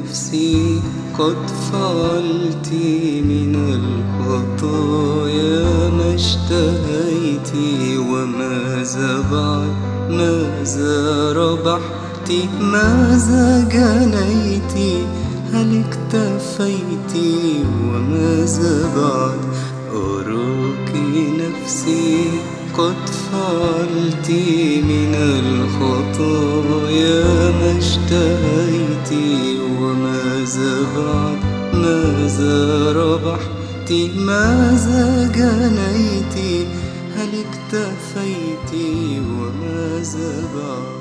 نفسي قد فعلت من الخطايا ما اشتهيت، وماذا بعد؟ ماذا ربحت؟ ماذا جنيت؟ هل اكتفيت؟ وماذا بعد؟ أراك نفسي قد فعلت من الخطايا ما اشتهيت، وماذا بعد؟ ماذا ربحت؟ ماذا جنيت؟ هل اكتفيت؟ وماذا بعد؟